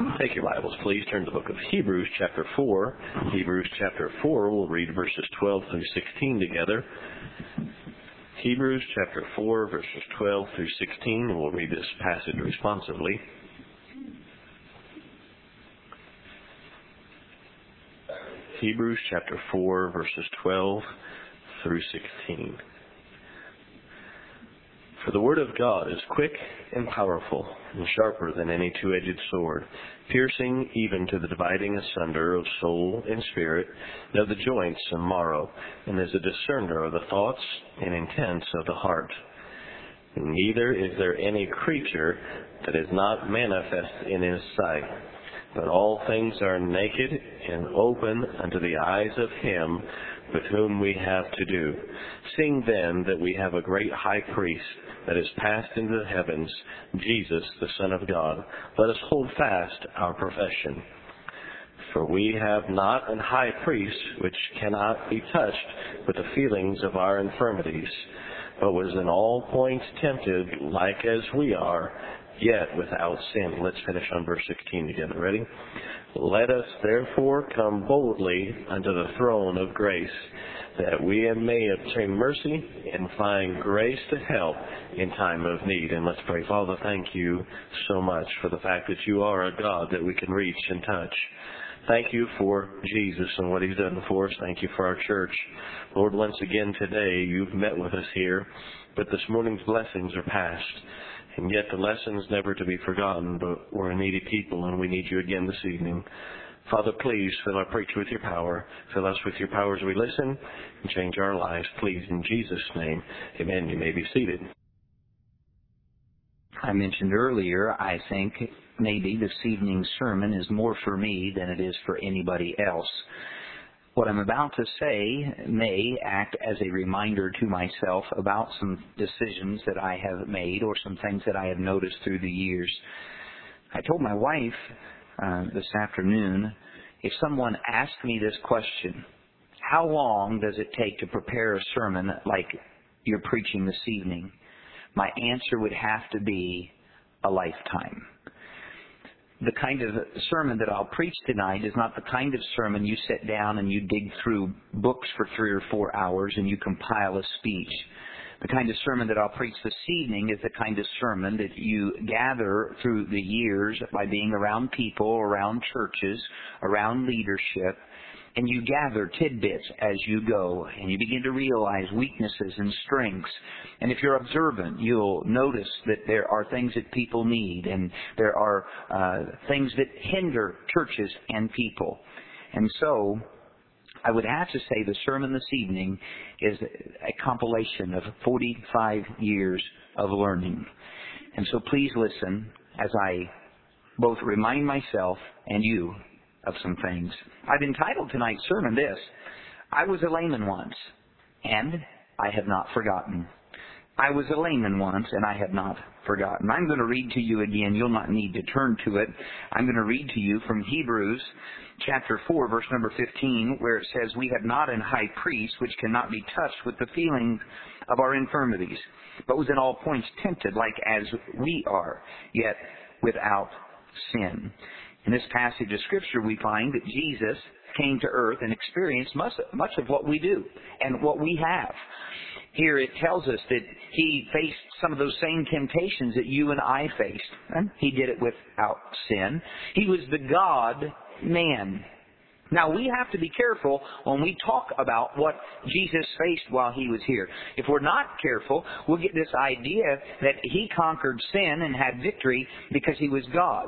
Take your Bibles, please. Turn to the book of Hebrews, chapter 4. Hebrews, chapter 4, we'll read verses 12 through 16 together. Hebrews, chapter 4, verses 12 through 16, and we'll read this passage responsively. Hebrews, chapter 4, verses 12 through 16. For the word of God is quick and powerful, and sharper than any two-edged sword, piercing even to the dividing asunder of soul and spirit, and of the joints and marrow, and is a discerner of the thoughts and intents of the heart. And neither is there any creature that is not manifest in his sight, but all things are naked and open unto the eyes of him with whom we have to do. Seeing then that we have a great high priest that is passed into the heavens, Jesus, the Son of God, let us hold fast our profession. For we have not an high priest which cannot be touched with the feelings of our infirmities, but was in all points tempted like as we are, yet without sin. Let's finish on verse 16 together. Ready? Let us therefore come boldly unto the throne of grace, that we may obtain mercy and find grace to help in time of need. And let's pray. Father, thank you so much for the fact that you are a God that we can reach and touch. Thank you for Jesus and what he's done for us. Thank you for our church. Lord, once again today you've met with us here, but this morning's blessings are past. And yet the lesson's never to be forgotten, but we're a needy people and we need you again this evening. Father, please fill our preacher with your power. Fill us with your power as we listen and change our lives, please, in Jesus' name. Amen. You may be seated. I mentioned earlier, I think maybe this evening's sermon is more for me than it is for anybody else. What I'm about to say may act as a reminder to myself about some decisions that I have made or some things that I have noticed through the years. I told my wife this afternoon, if someone asked me this question, how long does it take to prepare a sermon like you're preaching this evening? My answer would have to be a lifetime. The kind of sermon that I'll preach tonight is not the kind of sermon you sit down and you dig through books for 3 or 4 hours and you compile a speech. The kind of sermon that I'll preach this evening is the kind of sermon that you gather through the years by being around people, around churches, around leadership, and you gather tidbits as you go, and you begin to realize weaknesses and strengths. And if you're observant, you'll notice that there are things that people need, and there are things that hinder churches and people. And so, I would have to say the sermon this evening is a compilation of 45 years of learning. And so please listen as I both remind myself and you of some things. I've entitled tonight's sermon this, I was a layman once, and I have not forgotten. I was a layman once, and I have not forgotten. I'm going to read to you again. You'll not need to turn to it. I'm going to read to you from Hebrews chapter 4, verse number 15, where it says, we have not an high priest which cannot be touched with the feelings of our infirmities, but was in all points tempted like as we are, yet without sin. In this passage of Scripture, we find that Jesus came to earth and experienced much of what we do and what we have. Here it tells us that he faced some of those same temptations that you and I faced. And he did it without sin. He was the God-man. Now, we have to be careful when we talk about what Jesus faced while he was here. If we're not careful, we'll get this idea that he conquered sin and had victory because he was God.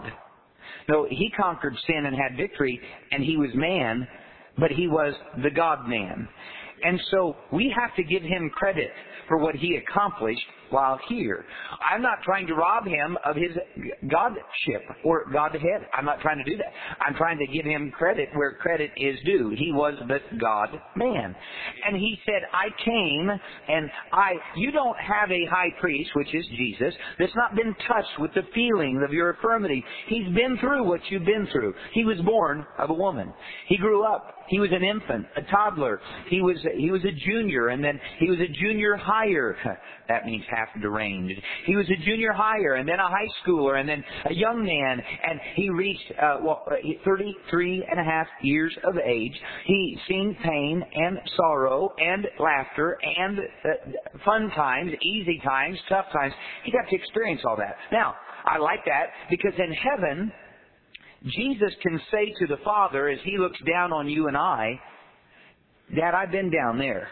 No, he conquered sin and had victory, and he was man, but he was the God-man. And so we have to give him credit for what he accomplished while here. I'm not trying to rob him of his godship or godhead. I'm not trying to do that. I'm trying to give him credit where credit is due. He was the God-man. And he said, I came and you don't have a high priest, which is Jesus, that's not been touched with the feelings of your infirmity. He's been through what you've been through. He was born of a woman. He grew up. He was an infant, a toddler. He was a junior, and then he was a junior higher. That means half deranged. He was a junior higher and then a high schooler and then a young man, and he reached 33 and a half years of age. He seen pain and sorrow and laughter and fun times, easy times, tough times. He got to experience all that. Now, I like that because in heaven, Jesus can say to the Father as He looks down on you and I, Dad, I've been down there.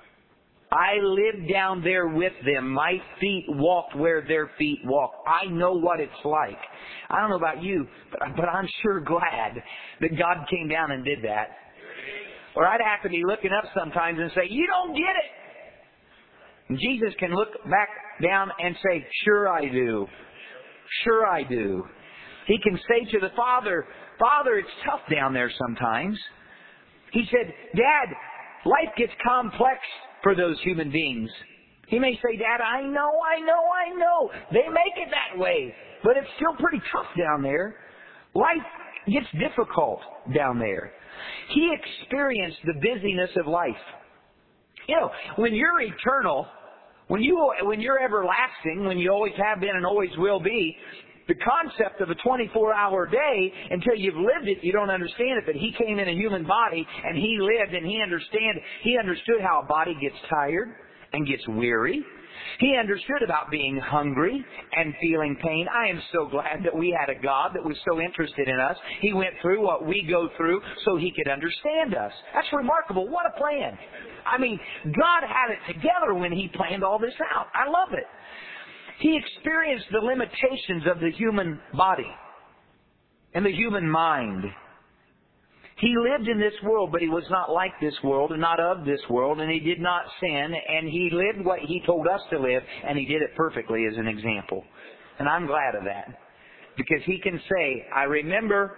I lived down there with them. My feet walked where their feet walked. I know what it's like. I don't know about you, but I'm sure glad that God came down and did that. Or I'd have to be looking up sometimes and say, you don't get it. And Jesus can look back down and say, sure I do. Sure I do. He can say to the Father, Father, it's tough down there sometimes. He said, Dad, life gets complex for those human beings. He may say, Dad, I know. They make it that way. But it's still pretty tough down there. Life gets difficult down there. He experienced the busyness of life. You know, when you're eternal, when you're everlasting, when you always have been and always will be, the concept of a 24-hour day, until you've lived it, you don't understand it. But He came in a human body, and He lived, and He understood how a body gets tired and gets weary. He understood about being hungry and feeling pain. I am so glad that we had a God that was so interested in us. He went through what we go through so He could understand us. That's remarkable. What a plan. I mean, God had it together when He planned all this out. I love it. He experienced the limitations of the human body and the human mind. He lived in this world, but He was not like this world and not of this world, and He did not sin, and He lived what He told us to live, and He did it perfectly as an example. And I'm glad of that, because He can say, I remember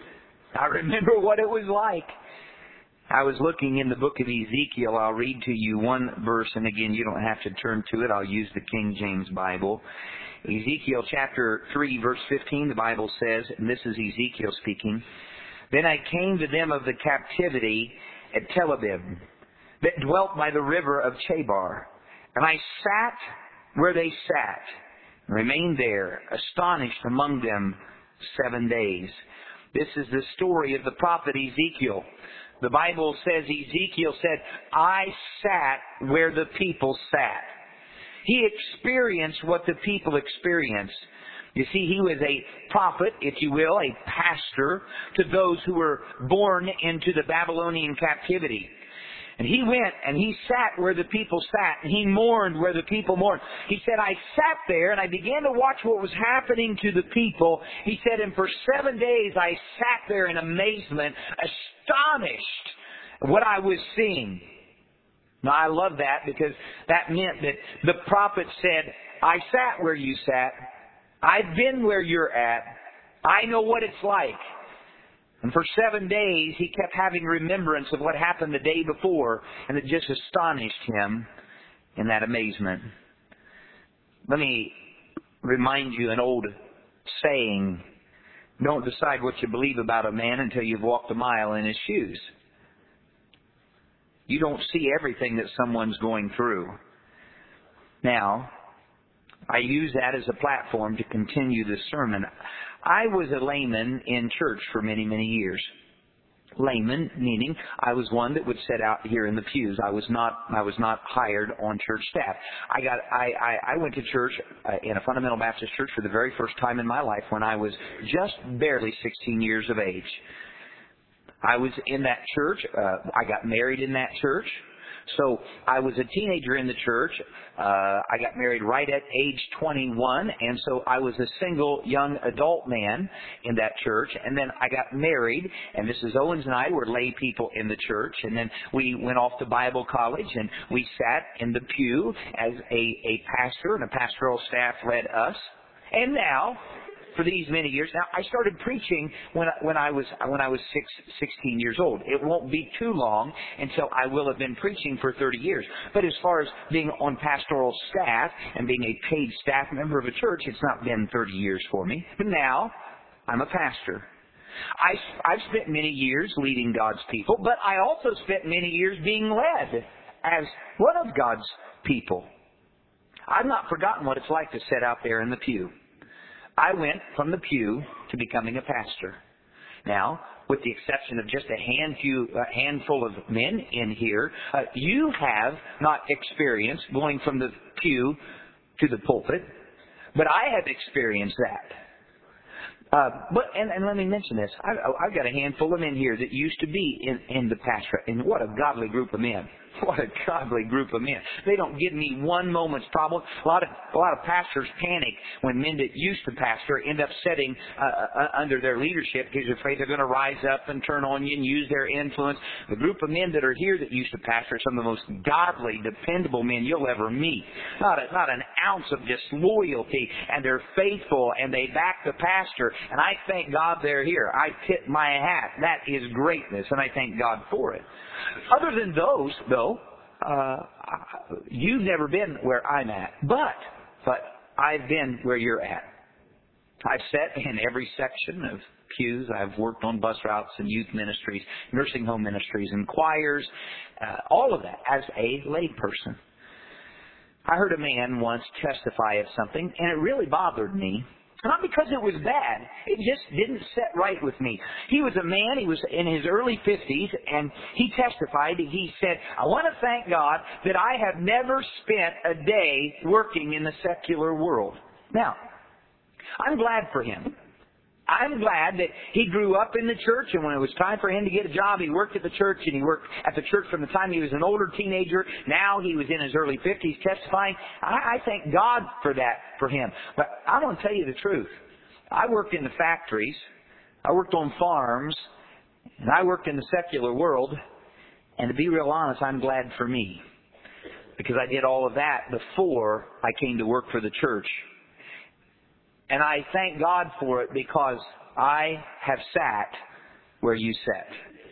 what it was like. I was looking in the book of Ezekiel. I'll read to you one verse, and again, you don't have to turn to it. I'll use the King James Bible. Ezekiel chapter 3, verse 15, the Bible says, and this is Ezekiel speaking, Then I came to them of the captivity at Tel Aviv, that dwelt by the river of Chebar. And I sat where they sat, and remained there, astonished among them 7 days. This is the story of the prophet Ezekiel. The Bible says, Ezekiel said, I sat where the people sat. He experienced what the people experienced. You see, he was a prophet, if you will, a pastor to those who were born into the Babylonian captivity. And he went and he sat where the people sat, and he mourned where the people mourned. He said, I sat there and I began to watch what was happening to the people. He said, and for 7 days I sat there in amazement, astonished at what I was seeing. Now I love that, because that meant that the prophet said, I sat where you sat. I've been where you're at. I know what it's like. And for 7 days, he kept having remembrance of what happened the day before, and it just astonished him in that amazement. Let me remind you an old saying, don't decide what you believe about a man until you've walked a mile in his shoes. You don't see everything that someone's going through. Now, I use that as a platform to continue this sermon. I was a layman in church for many, many years. Layman, meaning I was one that would sit out here in the pews. I was not hired on church staff. I went to church in a fundamental Baptist church for the very first time in my life when I was just barely 16 years of age. I was in that church. I got married in that church. So I was a teenager in the church. I got married right at age 21, and so I was a single young adult man in that church. And then I got married, and Mrs. Owens and I were lay people in the church. And then we went off to Bible college, and we sat in the pew as a pastor, and a pastoral staff led us. And now, for these many years. Now, I started preaching when I was 16 years old. It won't be too long until I will have been preaching for 30 years. But as far as being on pastoral staff and being a paid staff member of a church, it's not been 30 years for me. But now, I'm a pastor. I've spent many years leading God's people, but I also spent many years being led as one of God's people. I've not forgotten what it's like to sit out there in the pew. I went from the pew to becoming a pastor. Now, with the exception of just a handful of men in here, you have not experienced going from the pew to the pulpit, but I have experienced that. But let me mention this. I've got a handful of men here that used to be in the pastorate, and what a godly group of men. What a godly group of men. They don't give me one moment's problem. A lot of pastors panic when men that used to pastor end up sitting under their leadership because they're afraid they're going to rise up and turn on you and use their influence. The group of men that are here that used to pastor are some of the most godly, dependable men you'll ever meet. Not an ounce of disloyalty, and they're faithful, and they back the pastor, and I thank God they're here. I tip my hat. That is greatness, and I thank God for it. Other than those, though, you've never been where I'm at, but I've been where you're at. I've sat in every section of pews. I've worked on bus routes and youth ministries, nursing home ministries, and choirs, all of that as a layperson. I heard a man once testify of something, and it really bothered me. Not because it was bad. It just didn't sit right with me. He was a man, he was in his early 50s, and he testified, he said, I want to thank God that I have never spent a day working in the secular world. Now, I'm glad for him. I'm glad that he grew up in the church, and when it was time for him to get a job, he worked at the church, and he worked at the church from the time he was an older teenager. Now he was in his early 50s testifying. I thank God for that for him. But I'm going to tell you the truth. I worked in the factories. I worked on farms. And I worked in the secular world. And to be real honest, I'm glad for me. Because I did all of that before I came to work for the church. And I thank God for it because I have sat where you sat.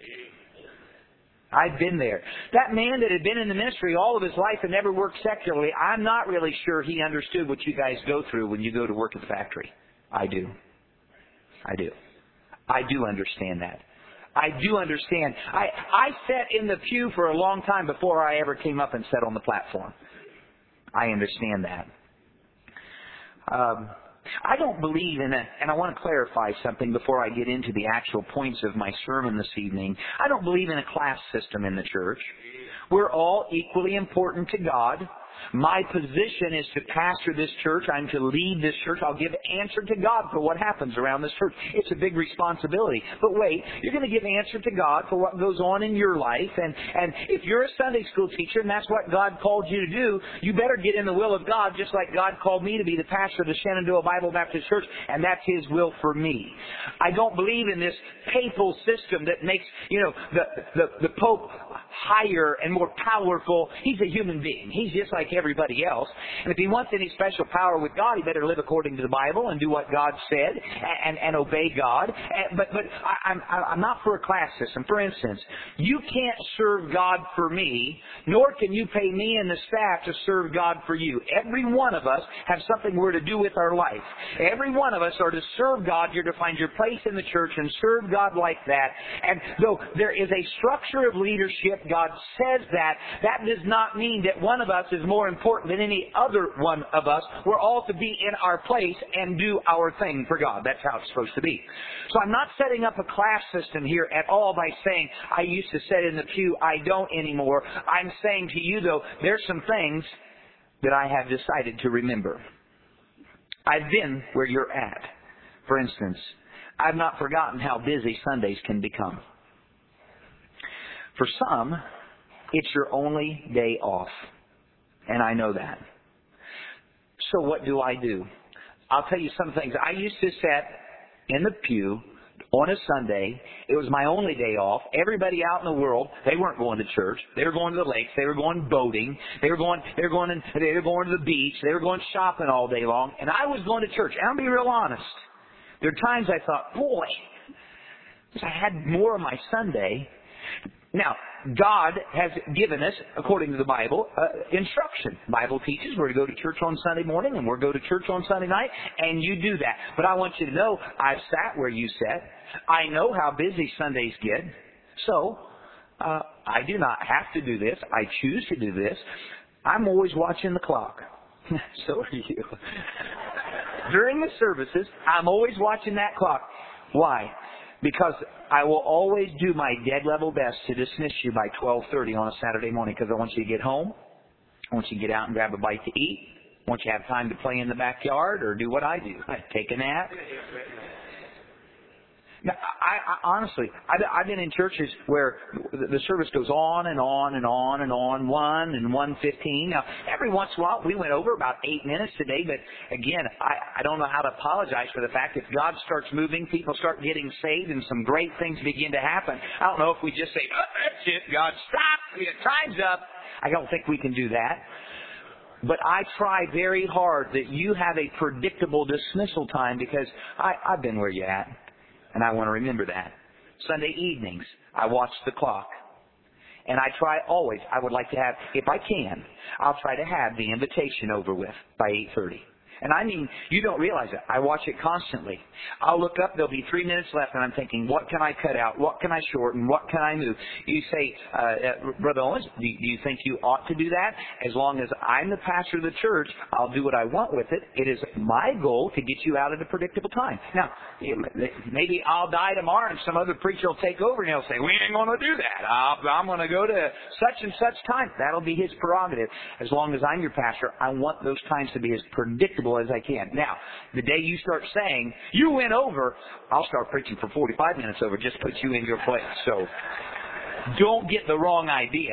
I've been there. That man that had been in the ministry all of his life and never worked secularly, I'm not really sure he understood what you guys go through when you go to work at the factory. I do. I do understand that. I do understand. I sat in the pew for a long time before I ever came up and sat on the platform. I understand that. I don't believe in it, and I want to clarify something before I get into the actual points of my sermon this evening. I don't believe in a class system in the church. We're all equally important to God. My position is to pastor this church. I'm to lead this church. I'll give answer to God for what happens around this church. It's a big responsibility. But wait, you're going to give answer to God for what goes on in your life. And if you're a Sunday school teacher and that's what God called you to do, you better get in the will of God, just like God called me to be the pastor of the Shenandoah Bible Baptist Church, and that's His will for me. I don't believe in this papal system that makes, the Pope higher and more powerful. He's a human being. He's just like everybody else. And if he wants any special power with God, he better live according to the Bible and do what God said and obey God. But I'm not for a class system. For instance, you can't serve God for me, nor can you pay me and the staff to serve God for you. Every one of us have something we're to do with our life. Every one of us are to serve God. You're to find your place in the church and serve God like that. And though there is a structure of leadership, God says that does not mean that one of us is more important than any other one of us. We're all to be in our place and do our thing for God. That's how it's supposed to be. So I'm not setting up a class system here at all by saying, I used to sit in the pew, I don't anymore. I'm saying to you, though, there's some things that I have decided to remember. I've been where you're at. For instance, I've not forgotten how busy Sundays can become. For some, it's your only day off. And I know that. So what do? I'll tell you some things. I used to sit in the pew on a Sunday. It was my only day off. Everybody out in the world, they weren't going to church. They were going to the lakes. They were going boating. They were going to the beach. They were going shopping all day long. And I was going to church. And I'll be real honest. There are times I thought, boy, if I had more of my Sunday. Now, God has given us, according to the Bible, instruction. The Bible teaches we're to go to church on Sunday morning and we're to go to church on Sunday night, and you do that. But I want you to know, I've sat where you sat. I know how busy Sundays get. So, I do not have to do this. I choose to do this. I'm always watching the clock. So are you. During the services, I'm always watching that clock. Why? Because I will always do my dead level best to dismiss you by 12:30 on a Saturday morning, because I want you to get home. I want you to get out and grab a bite to eat. I want you to have time to play in the backyard or do what I do. Take a nap. Now, I honestly, I've been in churches where the service goes on and on and on and on, 1 and 1:15. Now, every once in a while, we went over about 8 minutes today, but again, I don't know how to apologize for the fact if God starts moving, people start getting saved, and some great things begin to happen. I don't know if we just say, oh, that's it, God, stop, time's up. I don't think we can do that. But I try very hard that you have a predictable dismissal time, because I've been where you're at. And I want to remember that. Sunday evenings, I watch the clock. And I try always, I would like to have, if I can, I'll try to have the invitation over with by 8:30. And I mean, you don't realize it. I watch it constantly. I'll look up, there'll be 3 minutes left, and I'm thinking, what can I cut out? What can I shorten? What can I move? You say, Brother Owens, do you think you ought to do that? As long as I'm the pastor of the church, I'll do what I want with it. It is my goal to get you out at a predictable time. Now, maybe I'll die tomorrow and some other preacher will take over and he'll say, we ain't going to do that. I'm going to go to such and such time. That'll be his prerogative. As long as I'm your pastor, I want those times to be as predictable as I can. Now, the day you start saying, you went over, I'll start preaching for 45 minutes over, just put you in your place. So, don't get the wrong idea.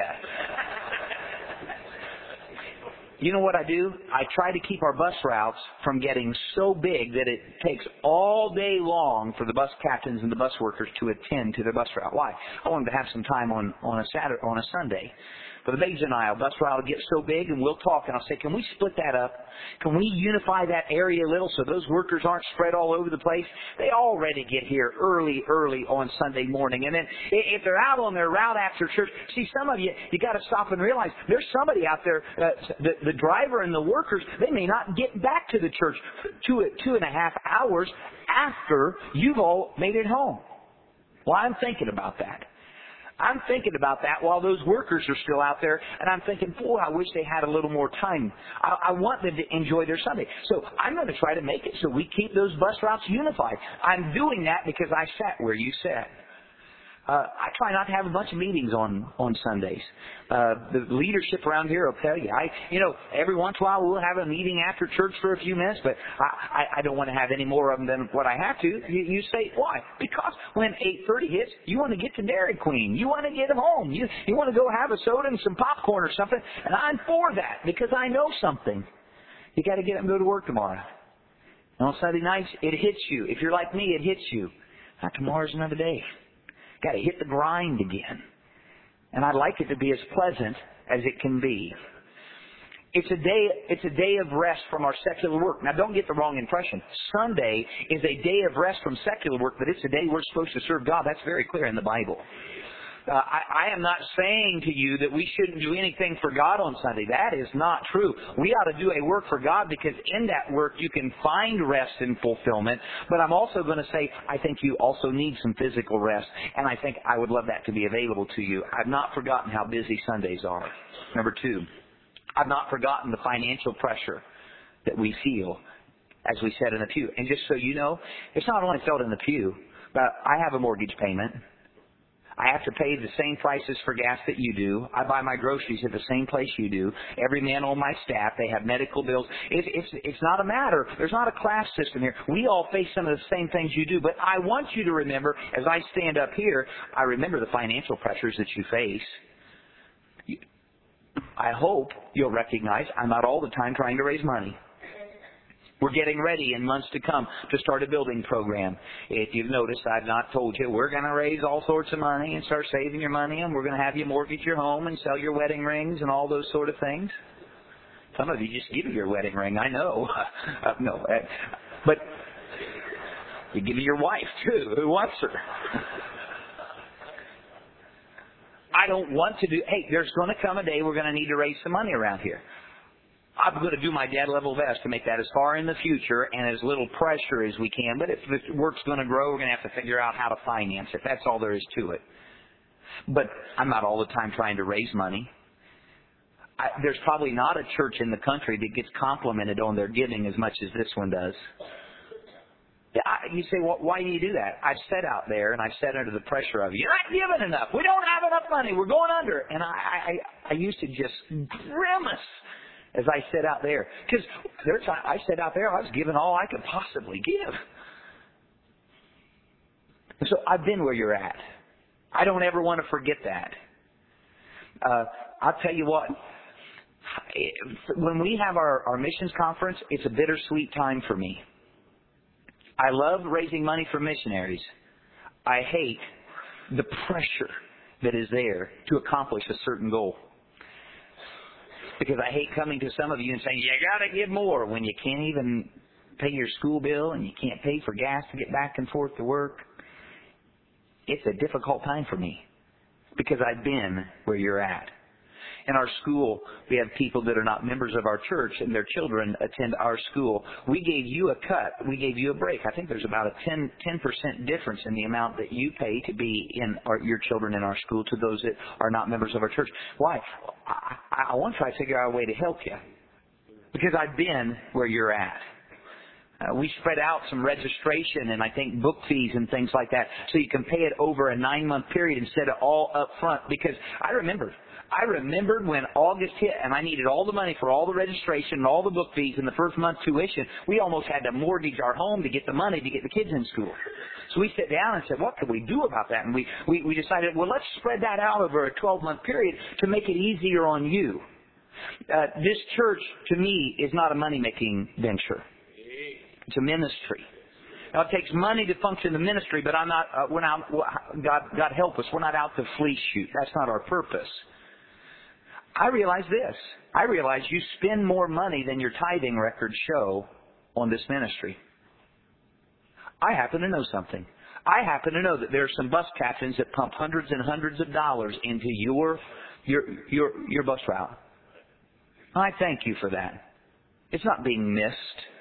You know what I do? I try to keep our bus routes from getting so big that it takes all day long for the bus captains and the bus workers to attend to their bus route. Why? I want them to have some time on a Sunday. For the Babes in Aisle, bus route will get so big, and we'll talk, and I'll say, can we split that up? Can we unify that area a little so those workers aren't spread all over the place? They already get here early on Sunday morning. And then if they're out on their route after church, see, some of you got to stop and realize there's somebody out there, the driver and the workers, they may not get back to the church 2.5 hours after you've all made it home. Well, I'm thinking about that. I'm thinking about that while those workers are still out there, and I'm thinking, boy, I wish they had a little more time. I want them to enjoy their Sunday. So I'm going to try to make it so we keep those bus routes unified. I'm doing that because I sat where you sat. I try not to have a bunch of meetings on Sundays. The leadership around here will tell you. Every once in a while we'll have a meeting after church for a few minutes, but I don't want to have any more of them than what I have to. You say, why? Because when 8:30 hits, you want to get to Dairy Queen. You want to get home. You want to go have a soda and some popcorn or something, and I'm for that because I know something. You got to get up and go to work tomorrow. And on Sunday nights, it hits you. If you're like me, it hits you. Now, tomorrow's another day. Got to hit the grind again. And I'd like it to be as pleasant as it can be. It's a day of rest from our secular work. Now, don't get the wrong impression. Sunday is a day of rest from secular work, but it's a day we're supposed to serve God. That's very clear in the Bible. I am not saying to you that we shouldn't do anything for God on Sunday. That is not true. We ought to do a work for God because in that work you can find rest and fulfillment. But I'm also going to say I think you also need some physical rest. And I think I would love that to be available to you. I've not forgotten how busy Sundays are. Number 2, I've not forgotten the financial pressure that we feel as we sit in the pew. And just so you know, it's not only felt in the pew, but I have a mortgage payment. I have to pay the same prices for gas that you do. I buy my groceries at the same place you do. Every man on my staff, they have medical bills. It's not a matter. There's not a class system here. We all face some of the same things you do. But I want you to remember, as I stand up here, I remember the financial pressures that you face. I hope you'll recognize I'm not all the time trying to raise money. We're getting ready in months to come to start a building program. If you've noticed, I've not told you, we're going to raise all sorts of money and start saving your money, and we're going to have you mortgage your home and sell your wedding rings and all those sort of things. Some of you just give me your wedding ring, I know. But you give me your wife, too. Who wants her? I don't want to do, there's going to come a day we're going to need to raise some money around here. I'm going to do my dead level best to make that as far in the future and as little pressure as we can. But if the work's going to grow, we're going to have to figure out how to finance it. That's all there is to it. But I'm not all the time trying to raise money. There's probably not a church in the country that gets complimented on their giving as much as this one does. You say, well, why do you do that? I've sat out there and I've sat under the pressure of, you're not giving enough. We don't have enough money. We're going under. And I used to just grimace as I sat out there. Because I sat out there, I was giving all I could possibly give. And so I've been where you're at. I don't ever want to forget that. I'll tell you what. When we have our missions conference, it's a bittersweet time for me. I love raising money for missionaries. I hate the pressure that is there to accomplish a certain goal. Because I hate coming to some of you and saying, you got to give more when you can't even pay your school bill and you can't pay for gas to get back and forth to work. It's a difficult time for me because I've been where you're at. In our school, we have people that are not members of our church and their children attend our school. We gave you a cut. We gave you a break. I think there's about a 10% difference in the amount that you pay to be in your children in our school to those that are not members of our church. Why? I want to try to figure out a way to help you because I've been where you're at. We spread out some registration and I think book fees and things like that so you can pay it over a 9-month period instead of all up front because I remembered when August hit and I needed all the money for all the registration and all the book fees and the first month tuition. We almost had to mortgage our home to get the money to get the kids in school. So we sat down and said, what can we do about that? And we decided, well, let's spread that out over a 12-month period to make it easier on you. This church, to me, is not a money-making venture. It's a ministry. Now, it takes money to function the ministry, but God help us, we're not out to fleece shoot. That's not our purpose. I realize this. I realize you spend more money than your tithing records show on this ministry. I happen to know something. I happen to know that there are some bus captains that pump hundreds and hundreds of dollars into your bus route. I thank you for that. It's not being missed.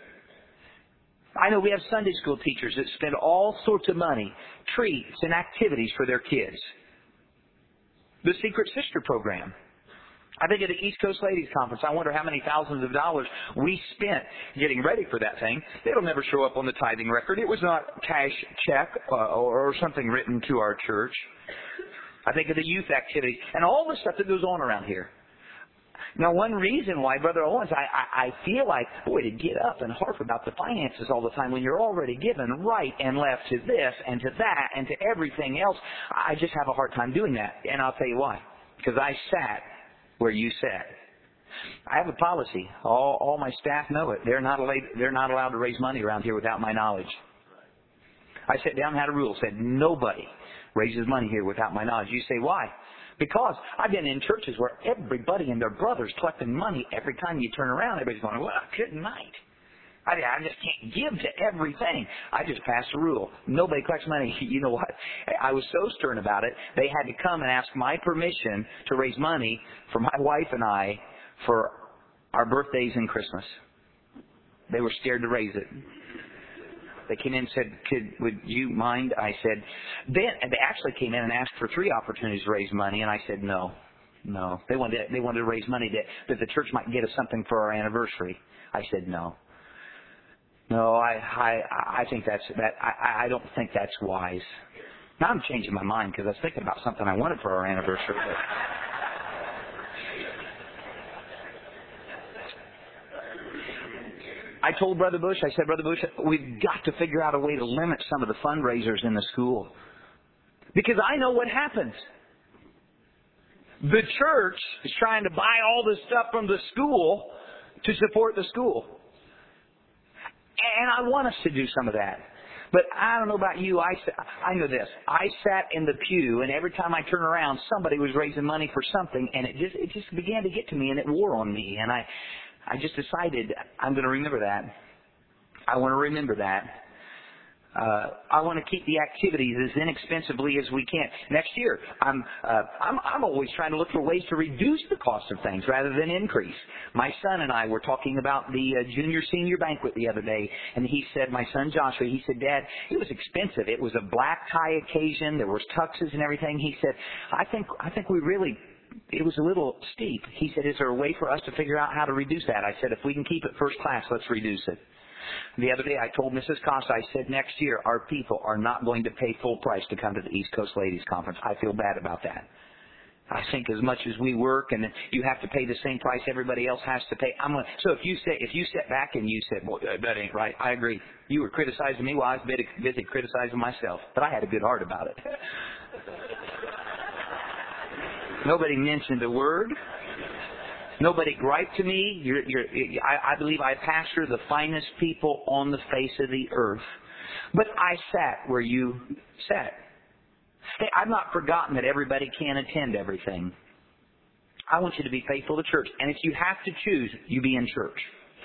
I know we have Sunday school teachers that spend all sorts of money, treats and activities for their kids. The Secret Sister program. I think at the East Coast Ladies Conference, I wonder how many thousands of dollars we spent getting ready for that thing. It'll never show up on the tithing record. It was not cash check or something written to our church. I think of the youth activities and all the stuff that goes on around here. Now, one reason why, Brother Owens, I feel like, boy, to get up and harp about the finances all the time when you're already given right and left to this and to that and to everything else, I just have a hard time doing that. And I'll tell you why. Because I sat where you sat. I have a policy. All my staff know it. They're not allowed to raise money around here without my knowledge. I sat down and had a rule. Said nobody raises money here without my knowledge. You say, why? Because I've been in churches where everybody and their brother's collecting money. Every time you turn around, everybody's going, well, good night. I just can't give to everything. I just passed a rule. Nobody collects money. You know what? I was so stern about it, they had to come and ask my permission to raise money for my wife and I for our birthdays and Christmas. They were scared to raise it. They came in and said, would you mind? I said, they actually came in and asked for 3 opportunities to raise money, and I said, no. They wanted to raise money that the church might get us something for our anniversary. I said, no. No, I think I don't think that's wise. Now I'm changing my mind because I was thinking about something I wanted for our anniversary. I told Brother Bush, I said, Brother Bush, we've got to figure out a way to limit some of the fundraisers in the school. Because I know what happens. The church is trying to buy all this stuff from the school to support the school. And I want us to do some of that. But I don't know about you. I know this. I sat in the pew, and every time I turned around, somebody was raising money for something, and it just began to get to me, and it wore on me. And I just decided I'm going to remember that. I want to remember that. I want to keep the activities as inexpensively as we can. Next year, I'm always trying to look for ways to reduce the cost of things rather than increase. My son and I were talking about the junior-senior banquet the other day, and he said, my son Joshua, he said, Dad, it was expensive. It was a black tie occasion. There was tuxes and everything. He said, I think we really it was a little steep. He said, is there a way for us to figure out how to reduce that? I said, if we can keep it first class, let's reduce it. The other day I told Mrs. Costa, I said, next year our people are not going to pay full price to come to the East Coast Ladies Conference. I feel bad about that. I think as much as we work and you have to pay the same price everybody else has to pay. So if you sat back and you said, well, that ain't right, I agree. You were criticizing me while I was busy criticizing myself. But I had a good heart about it. Nobody mentioned a word. Nobody griped to me. I believe I pastor the finest people on the face of the earth. But I sat where you sat. Hey, I've not forgotten that everybody can't attend everything. I want you to be faithful to church. And if you have to choose, you be in church.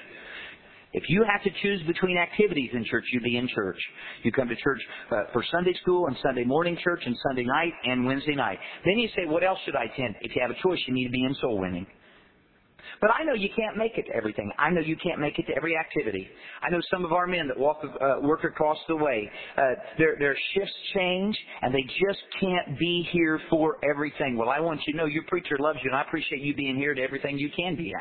If you have to choose between activities in church, you be in church. You come to church for Sunday school and Sunday morning church and Sunday night and Wednesday night. Then you say, what else should I attend? If you have a choice, you need to be in soul winning. But I know you can't make it to everything. I know you can't make it to every activity. I know some of our men that work across the way. Their shifts change, and they just can't be here for everything. Well, I want you to know your preacher loves you, and I appreciate you being here to everything you can be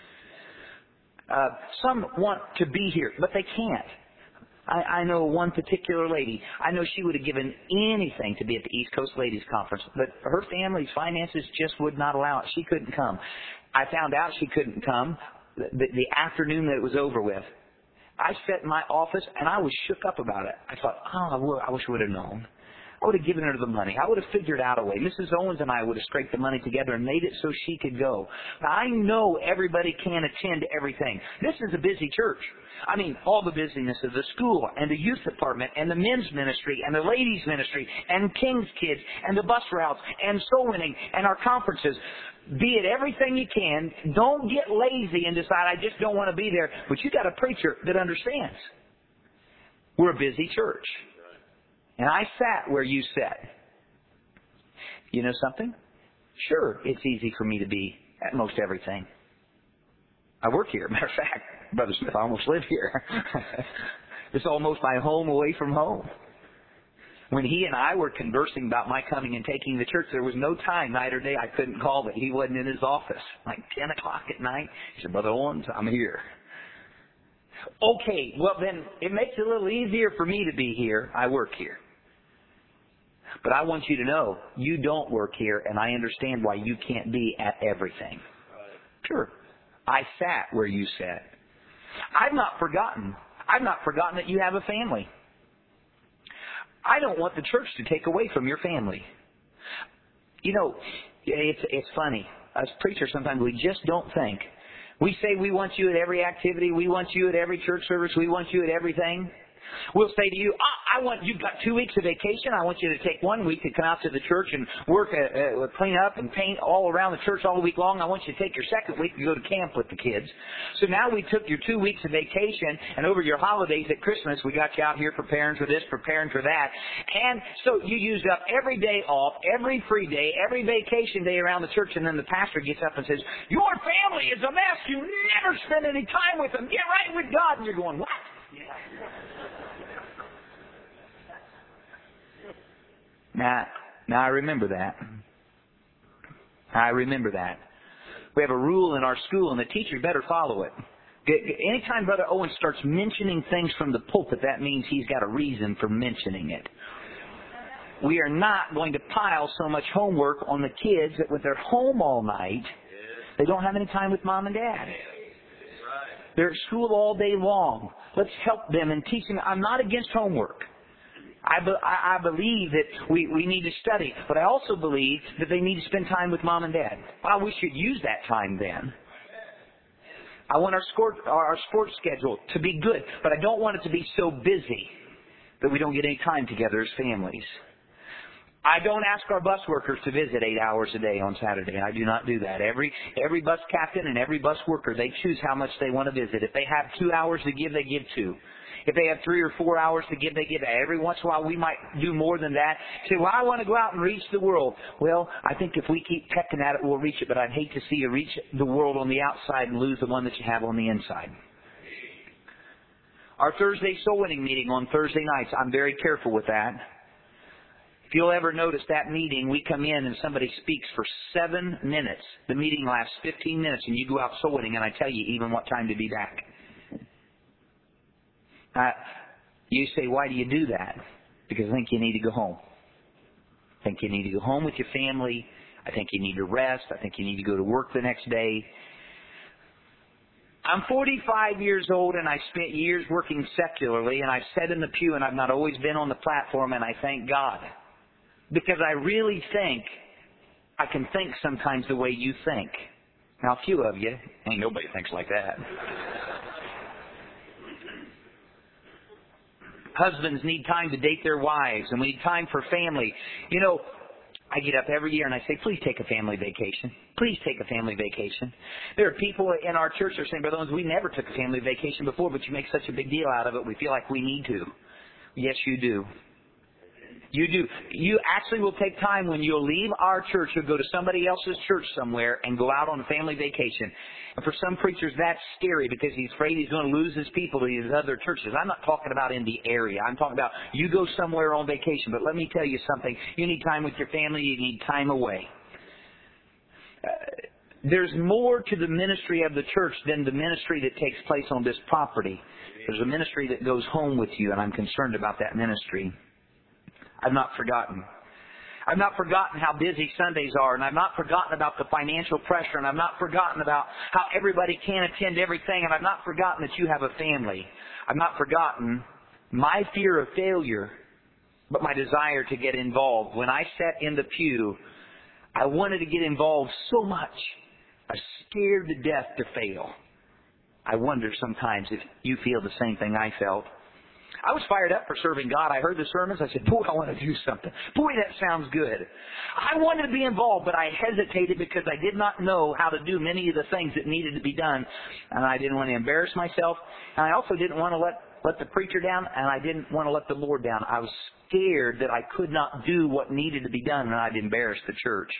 at. Some want to be here, but they can't. I know one particular lady. I know she would have given anything to be at the East Coast Ladies Conference, but her family's finances just would not allow it. She couldn't come. I found out she couldn't come the afternoon that it was over with. I sat in my office, and I was shook up about it. I thought, I wish I would have known. I would have given her the money. I would have figured out a way. Mrs. Owens and I would have scraped the money together and made it so she could go. Now, I know everybody can't attend everything. This is a busy church. I mean, all the busyness of the school and the youth department and the men's ministry and the ladies' ministry and King's Kids and the bus routes and soul winning and our conferences. Be it everything you can. Don't get lazy and decide, I just don't want to be there. But you got a preacher that understands. We're a busy church. And I sat where you sat. You know something? Sure, it's easy for me to be at most everything. I work here. Matter of fact, Brother Smith, I almost live here. It's almost my home away from home. When he and I were conversing about my coming and taking the church, there was no time, night or day, I couldn't call that he wasn't in his office. Like 10 o'clock at night, he said, Brother Owens, I'm here. Okay, well then, it makes it a little easier for me to be here. I work here. But I want you to know, you don't work here, and I understand why you can't be at everything. Sure. I sat where you sat. I've not forgotten that you have a family. I don't want the church to take away from your family. You know, it's funny. As preachers, sometimes we just don't think. We say we want you at every activity. We want you at every church service. We want you at everything. We'll say to you, you've got 2 weeks of vacation. I want you to take 1 week to come out to the church and work, clean up and paint all around the church all week long. I want you to take your second week to go to camp with the kids. So now we took your 2 weeks of vacation, and over your holidays at Christmas, we got you out here preparing for this, preparing for that. And so you used up every day off, every free day, every vacation day around the church, and then the pastor gets up and says, your family is a mess. You never spend any time with them. Get right with God. And you're going, what? Yeah. Now I remember that. I remember that. We have a rule in our school, and the teacher better follow it. Anytime Brother Owen starts mentioning things from the pulpit, that means he's got a reason for mentioning it. We are not going to pile so much homework on the kids that when they're home all night, they don't have any time with Mom and Dad. They're at school all day long. Let's help them and teach them. I'm not against homework. I believe that we need to study, but I also believe that they need to spend time with Mom and Dad. Well, we should use that time then. I want our sports schedule to be good, but I don't want it to be so busy that we don't get any time together as families. I don't ask our bus workers to visit 8 hours a day on Saturday. I do not do that. Every bus captain and every bus worker, they choose how much they want to visit. If they have 2 hours to give, they give 2. If they have 3 or 4 hours to give, they give. Every once in a while, we might do more than that. Say, well, I want to go out and reach the world. Well, I think if we keep pecking at it, we'll reach it. But I'd hate to see you reach the world on the outside and lose the one that you have on the inside. Our Thursday soul winning meeting on Thursday nights, I'm very careful with that. If you'll ever notice that meeting, we come in and somebody speaks for 7 minutes. The meeting lasts 15 minutes and you go out soul winning and I tell you even what time to be back. You say, why do you do that? Because I think you need to go home. I think you need to go home with your family. I think you need to rest. I think you need to go to work the next day. I'm 45 years old and I spent years working secularly and I've sat in the pew and I've not always been on the platform and I thank God. Because I really think I can think sometimes the way you think. Now a few of you, ain't nobody thinks like that. Husbands need time to date their wives, and we need time for family. You know, I get up every year and I say, please take a family vacation. Please take a family vacation. There are people in our church that are saying, Brother Owens, we never took a family vacation before, but you make such a big deal out of it, we feel like we need to. Yes, you do. You do. You actually will take time when you'll leave our church or go to somebody else's church somewhere and go out on a family vacation. And for some preachers, that's scary because he's afraid he's going to lose his people to these other churches. I'm not talking about in the area. I'm talking about you go somewhere on vacation. But let me tell you something. You need time with your family. You need time away. There's more to the ministry of the church than the ministry that takes place on this property. There's a ministry that goes home with you, and I'm concerned about that ministry. I've not forgotten. I've not forgotten how busy Sundays are, and I've not forgotten about the financial pressure, and I've not forgotten about how everybody can't attend everything, and I've not forgotten that you have a family. I've not forgotten my fear of failure, but my desire to get involved. When I sat in the pew, I wanted to get involved so much. I was scared to death to fail. I wonder sometimes if you feel the same thing I felt. I was fired up for serving God. I heard the sermons. I said, boy, I want to do something. Boy, that sounds good. I wanted to be involved, but I hesitated because I did not know how to do many of the things that needed to be done. And I didn't want to embarrass myself. And I also didn't want to let the preacher down, and I didn't want to let the Lord down. I was scared that I could not do what needed to be done, and I'd embarrass the church.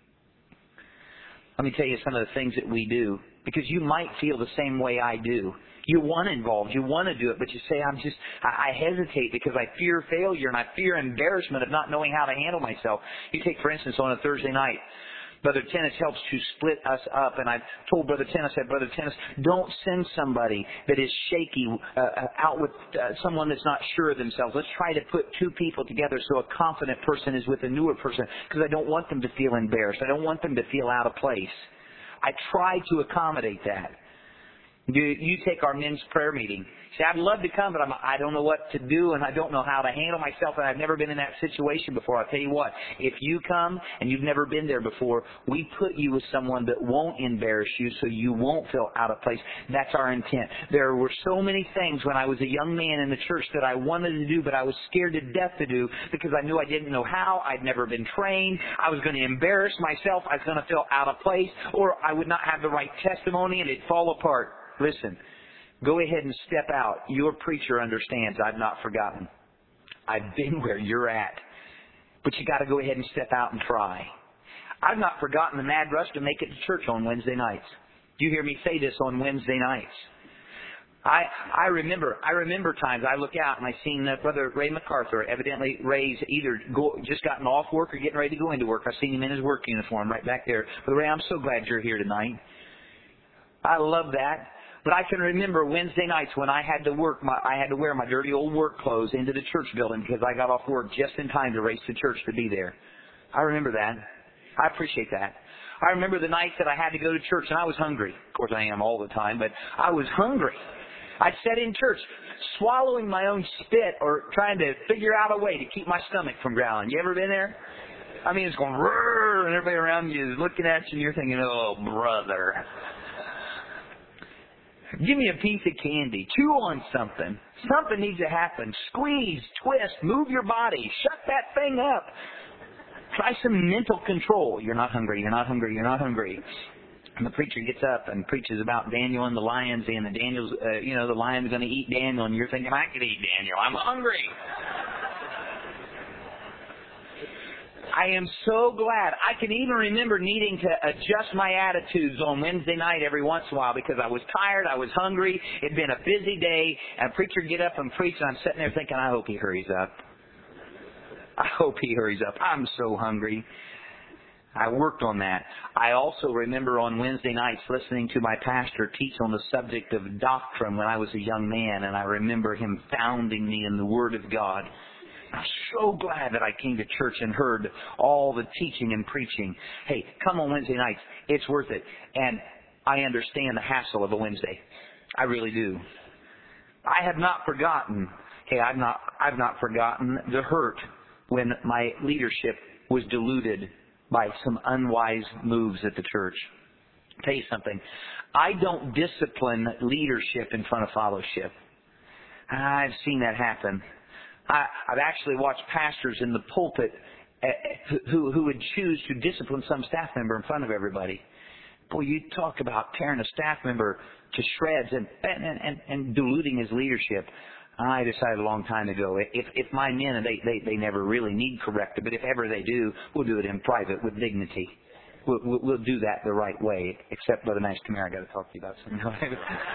Let me tell you some of the things that we do, because you might feel the same way I do. You want involved, you want to do it, but you say, I hesitate because I fear failure and I fear embarrassment of not knowing how to handle myself. You take, for instance, on a Thursday night, Brother Tennis helps to split us up, and I've told Brother Tennis, Brother Tennis, don't send somebody that is shaky out with someone that's not sure of themselves. Let's try to put two people together so a confident person is with a newer person, because I don't want them to feel embarrassed. I don't want them to feel out of place. I try to accommodate that. You take our men's prayer meeting. See, I'd love to come, but I don't know what to do, and I don't know how to handle myself, and I've never been in that situation before. I'll tell you what, if you come and you've never been there before, we put you with someone that won't embarrass you so you won't feel out of place. That's our intent. There were so many things when I was a young man in the church that I wanted to do, but I was scared to death to do because I knew I didn't know how. I'd never been trained. I was going to embarrass myself. I was going to feel out of place, or I would not have the right testimony, and it'd fall apart. Listen, go ahead and step out. Your preacher understands. I've not forgotten. I've been where you're at. But you got to go ahead and step out and try. I've not forgotten the mad rush to make it to church on Wednesday nights. You hear me say this on Wednesday nights. I remember times I look out and I seen Brother Ray MacArthur. Evidently, Ray's either just gotten off work or getting ready to go into work. I've seen him in his work uniform right back there. Brother Ray, I'm so glad you're here tonight. I love that. But I can remember Wednesday nights when I had to I had to wear my dirty old work clothes into the church building because I got off work just in time to race to church to be there. I remember that. I appreciate that. I remember the nights that I had to go to church and I was hungry. Of course, I am all the time, but I was hungry. I sat in church swallowing my own spit or trying to figure out a way to keep my stomach from growling. You ever been there? I mean, it's going rrr, and everybody around you is looking at you and you're thinking, oh, brother. Give me a piece of candy. Chew on something. Something needs to happen. Squeeze, twist, move your body. Shut that thing up. Try some mental control. You're not hungry. You're not hungry. You're not hungry. And the preacher gets up and preaches about Daniel and the lions, and the lion's going to eat Daniel, and you're thinking, I could eat Daniel. I'm hungry. I am so glad. I can even remember needing to adjust my attitudes on Wednesday night every once in a while because I was tired, I was hungry, it'd been a busy day, and a preacher get up and preach, and I'm sitting there thinking, I hope he hurries up. I hope he hurries up. I'm so hungry. I worked on that. I also remember on Wednesday nights listening to my pastor teach on the subject of doctrine when I was a young man, and I remember him founding me in the Word of God. I'm so glad that I came to church and heard all the teaching and preaching. Hey, come on Wednesday nights. It's worth it. And I understand the hassle of a Wednesday. I really do. I have not forgotten. I've not forgotten the hurt when my leadership was deluded by some unwise moves at the church. I'll tell you something. I don't discipline leadership in front of fellowship. I've seen that happen. I've actually watched pastors in the pulpit who would choose to discipline some staff member in front of everybody. Boy, you talk about tearing a staff member to shreds and diluting his leadership. I decided a long time ago, if my men, and they never really need corrective, but if ever they do, we'll do it in private with dignity. We'll do that the right way, except Brother Nash, come here, I got to talk to you about something.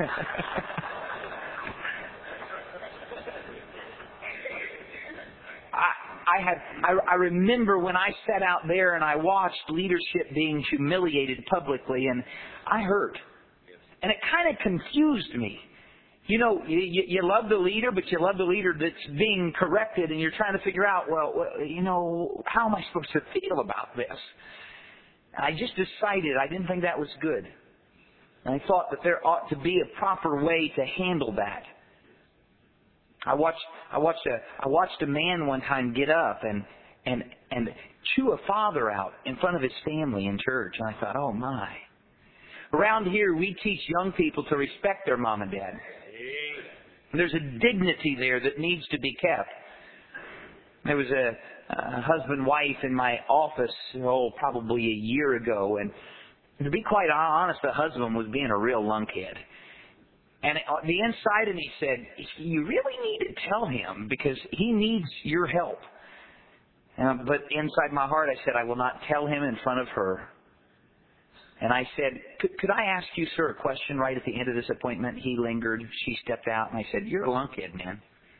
I remember when I sat out there and I watched leadership being humiliated publicly, and I hurt. And it kind of confused me. You know, you love the leader, but you love the leader that's being corrected, and you're trying to figure out, well, you know, how am I supposed to feel about this? And I just decided I didn't think that was good. And I thought that there ought to be a proper way to handle that. I watched a man one time get up and chew a father out in front of his family in church, and I thought, oh my. Around here, we teach young people to respect their mom and dad. There's a dignity there that needs to be kept. There was a husband-wife in my office, probably a year ago, and to be quite honest, the husband was being a real lunkhead. And the inside of me said, you really need to tell him because he needs your help. But inside my heart, I said, I will not tell him in front of her. And I said, could I ask you, sir, a question right at the end of this appointment? He lingered. She stepped out, and I said, you're a lunkhead, man.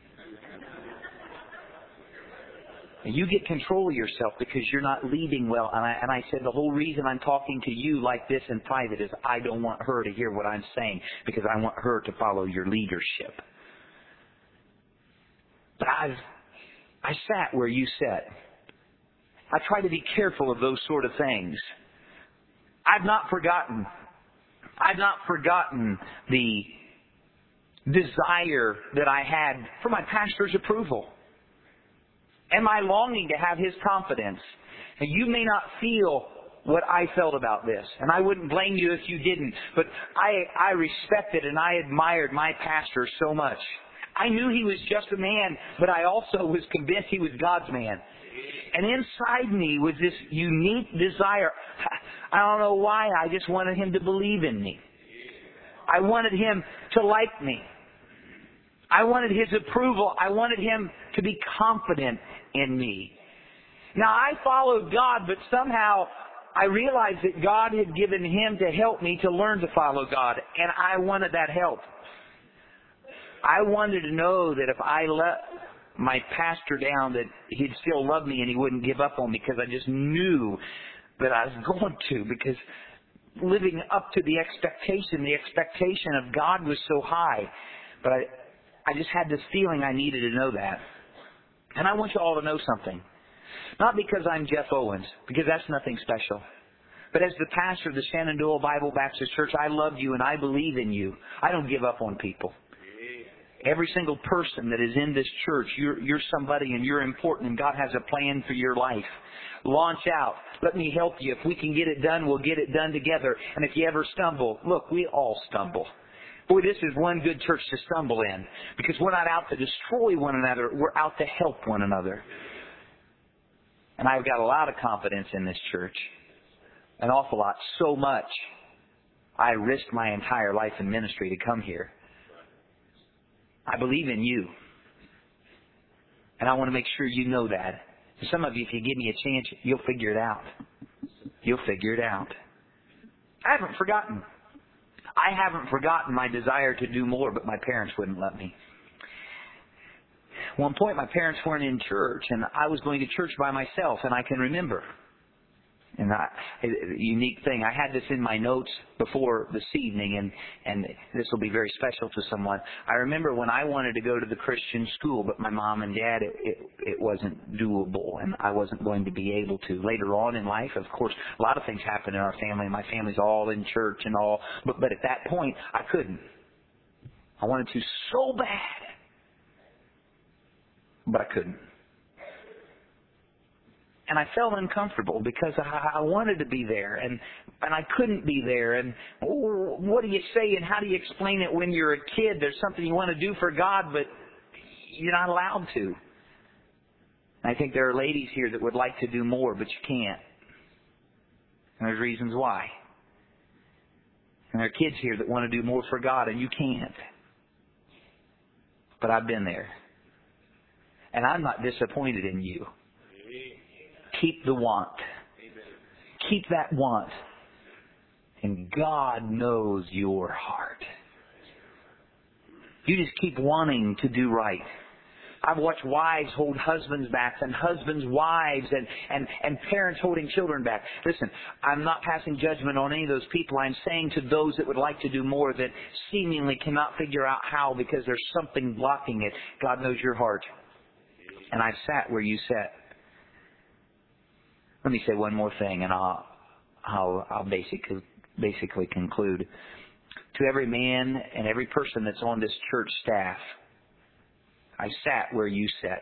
You get control of yourself because you're not leading well. And I said, the whole reason I'm talking to you like this in private is I don't want her to hear what I'm saying because I want her to follow your leadership. But I sat where you sat. I try to be careful of those sort of things. I've not forgotten the desire that I had for my pastor's approval. And my longing to have his confidence. And you may not feel what I felt about this. And I wouldn't blame you if you didn't. But I respected and I admired my pastor so much. I knew he was just a man, but I also was convinced he was God's man. And inside me was this unique desire. I don't know why. I just wanted him to believe in me. I wanted him to like me. I wanted his approval. I wanted him to be confident in me. Now, I followed God, but somehow I realized that God had given him to help me to learn to follow God, and I wanted that help. I wanted to know that if I let my pastor down, that he'd still love me and he wouldn't give up on me, because I just knew that I was going to, because living up to the expectation of God was so high. But I just had this feeling I needed to know that. And I want you all to know something. Not because I'm Jeff Owens, because that's nothing special. But as the pastor of the Shenandoah Bible Baptist Church, I love you and I believe in you. I don't give up on people. Every single person that is in this church, you're somebody and you're important, and God has a plan for your life. Launch out. Let me help you. If we can get it done, we'll get it done together. And if you ever stumble, look, we all stumble. Boy, this is one good church to stumble in, because we're not out to destroy one another. We're out to help one another. And I've got a lot of confidence in this church. An awful lot. So much. I risked my entire life in ministry to come here. I believe in you. And I want to make sure you know that. Some of you, if you give me a chance, you'll figure it out. You'll figure it out. I haven't forgotten. I haven't forgotten my desire to do more, but my parents wouldn't let me. One point, my parents weren't in church, and I was going to church by myself, and I can remember. And unique thing, I had this in my notes before this evening, and this will be very special to someone. I remember when I wanted to go to the Christian school, but my mom and dad, it wasn't doable, and I wasn't going to be able to. Later on in life, of course, a lot of things happen in our family. My family's all in church and all, but at that point, I couldn't. I wanted to so bad, but I couldn't. And I felt uncomfortable because I wanted to be there, and I couldn't be there. And what do you say, and how do you explain it when you're a kid? There's something you want to do for God, but you're not allowed to. And I think there are ladies here that would like to do more, but you can't. And there's reasons why. And there are kids here that want to do more for God, and you can't. But I've been there. And I'm not disappointed in you. Keep the want. Keep that want. And God knows your heart. You just keep wanting to do right. I've watched wives hold husbands back, and husbands wives, and parents holding children back. Listen, I'm not passing judgment on any of those people. I'm saying to those that would like to do more that seemingly cannot figure out how because there's something blocking it. God knows your heart. And I've sat where you sat. Let me say one more thing, and I'll basically conclude. To every man and every person that's on this church staff, I sat where you sat.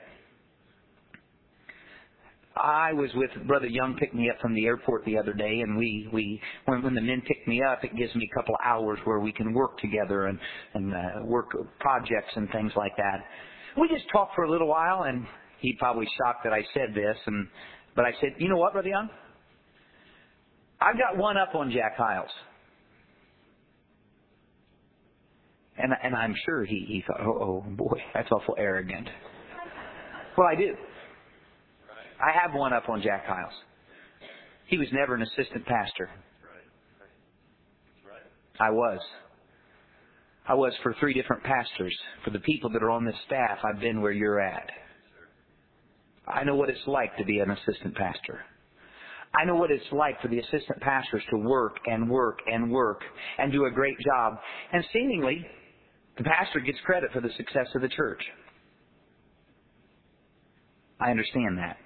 I was with Brother Young, picked me up from the airport the other day, and when the men pick me up, it gives me a couple of hours where we can work together and work projects and things like that. We just talked for a little while, and he's probably shocked that I said this, but I said, you know what, Brother Young? I've got one up on Jack Hyles. And I'm sure he thought, oh boy, that's awful arrogant. Well, I do. I have one up on Jack Hyles. He was never an assistant pastor. I was for 3 different pastors. For the people that are on this staff, I've been where you're at. I know what it's like to be an assistant pastor. I know what it's like for the assistant pastors to work and work and work and do a great job. And seemingly, the pastor gets credit for the success of the church. I understand that.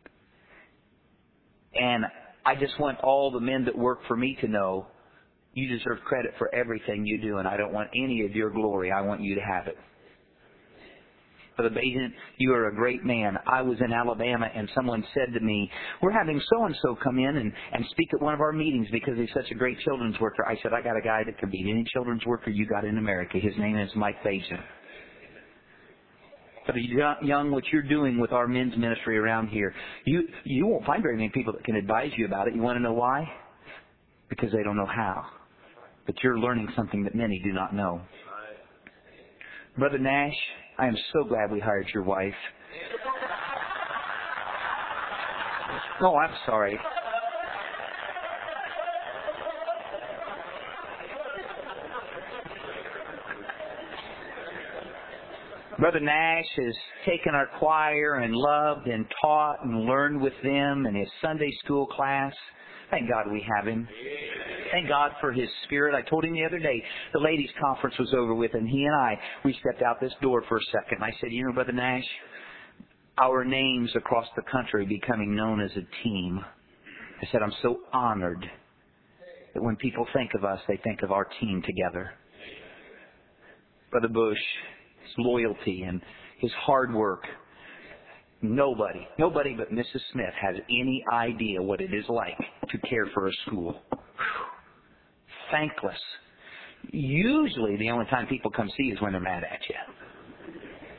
And I just want all the men that work for me to know you deserve credit for everything you do, and I don't want any of your glory. I want you to have it. Brother Bajan, you are a great man. I was in Alabama, and someone said to me, we're having so-and-so come in and speak at one of our meetings because he's such a great children's worker. I said, I got a guy that could beat any children's worker you got in America. His name is Mike Bajan. Brother Young, what you're doing with our men's ministry around here, you won't find very many people that can advise you about it. You want to know why? Because they don't know how. But you're learning something that many do not know. Brother Nash, I am so glad we hired your wife. Oh, I'm sorry. Brother Nash has taken our choir and loved and taught and learned with them in his Sunday school class. Thank God we have him. Thank God for his spirit. I told him the other day, the ladies' conference was over with, and he and we stepped out this door for a second. I said, you know, Brother Nash, our names across the country are becoming known as a team. I said, I'm so honored that when people think of us, they think of our team together. Brother Bush, his loyalty and his hard work. Nobody but Mrs. Smith has any idea what it is like to care for a school. Thankless. Usually the only time people come see you is when they're mad at you.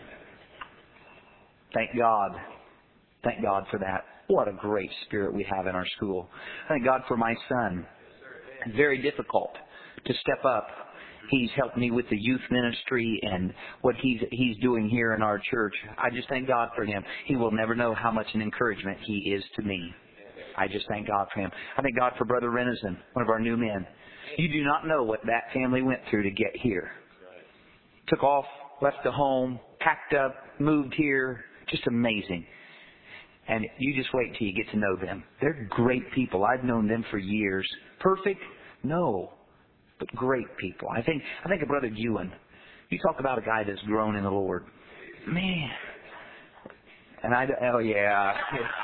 Thank God. Thank God for that. What a great spirit we have in our school. Thank God for my son. It's very difficult to step up. He's helped me with the youth ministry and what he's doing here in our church. I just thank God for him. He will never know how much an encouragement he is to me. I just thank God for him. I thank God for Brother Renison, one of our new men. You do not know what that family went through to get here. Took off, left the home, packed up, moved here. Just amazing. And you just wait till you get to know them. They're great people. I've known them for years. Perfect? No. But great people. I think of Brother Ewan. You talk about a guy that's grown in the Lord. Man. And oh yeah.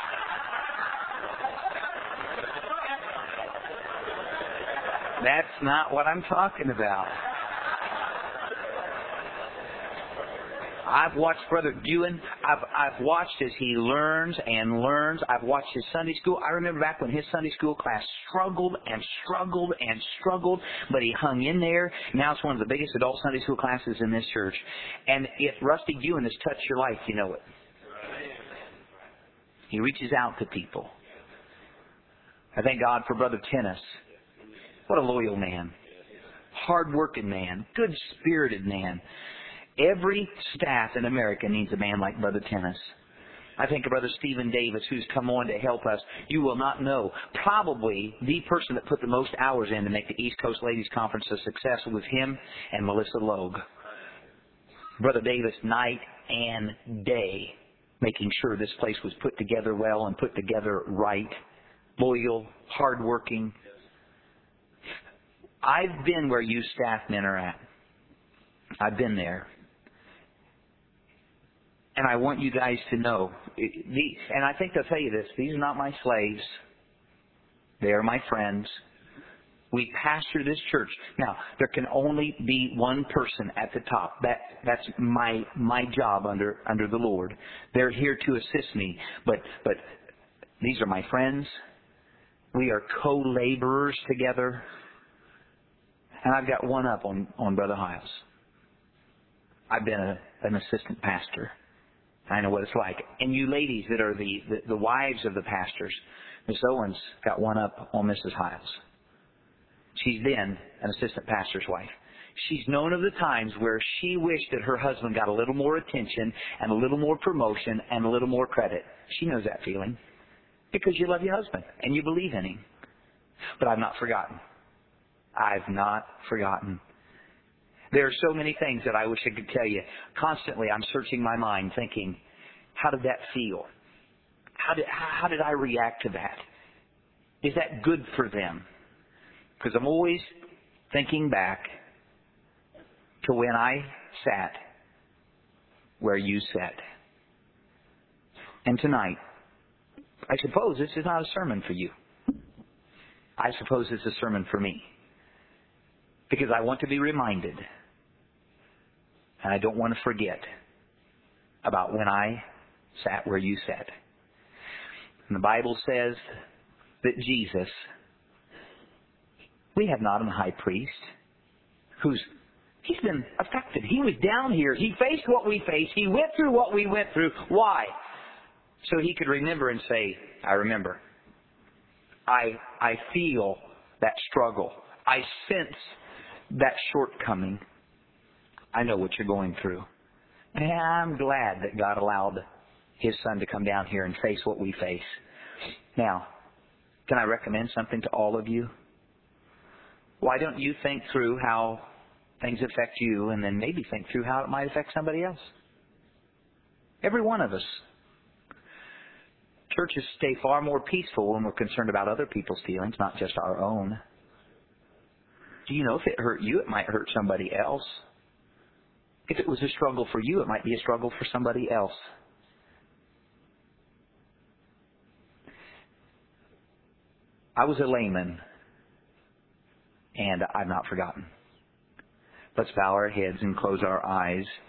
That's not what I'm talking about. I've watched Brother Ewan. I've watched as he learns and learns. I've watched his Sunday school. I remember back when his Sunday school class struggled and struggled and struggled, but he hung in there. Now it's one of the biggest adult Sunday school classes in this church. And if Rusty Ewan has touched your life, you know it. He reaches out to people. I thank God for Brother Tennis. What a loyal man. Hard-working man. Good-spirited man. Every staff in America needs a man like Brother Tennis. I think of Brother Stephen Davis, who's come on to help us. You will not know. Probably the person that put the most hours in to make the East Coast Ladies Conference a success was him and Melissa Logue. Brother Davis, night and day, making sure this place was put together well and put together right. Loyal, hardworking. I've been where you staff men are at. I've been there. And I want you guys to know, and I think they'll tell you this, these are not my slaves. They are my friends. We pastor this church. Now, there can only be one person at the top. That's my job under the Lord. They're here to assist me. But these are my friends. We are co-laborers together. And I've got one up on Brother Hiles. I've been an assistant pastor. I know what it's like. And you ladies that are the wives of the pastors, Miss Owens got one up on Mrs. Hiles. She's been an assistant pastor's wife. She's known of the times where she wished that her husband got a little more attention and a little more promotion and a little more credit. She knows that feeling because you love your husband and you believe in him. But I've not forgotten. I've not forgotten. There are so many things that I wish I could tell you. Constantly, I'm searching my mind thinking, how did that feel? How did I react to that? Is that good for them? Because I'm always thinking back to when I sat where you sat. And tonight, I suppose this is not a sermon for you. I suppose it's a sermon for me. Because I want to be reminded, and I don't want to forget, about when I sat where you sat. And the Bible says that Jesus, we have not a high priest he's been affected. He was down here. He faced what we faced. He went through what we went through. Why? So he could remember and say, I remember. I feel that struggle. I sense that shortcoming. I know what you're going through. And I'm glad that God allowed His Son to come down here and face what we face. Now, can I recommend something to all of you? Why don't you think through how things affect you and then maybe think through how it might affect somebody else? Every one of us. Churches stay far more peaceful when we're concerned about other people's feelings, not just our own. Do you know if it hurt you, it might hurt somebody else? If it was a struggle for you, it might be a struggle for somebody else. I was a layman, and I've not forgotten. Let's bow our heads and close our eyes.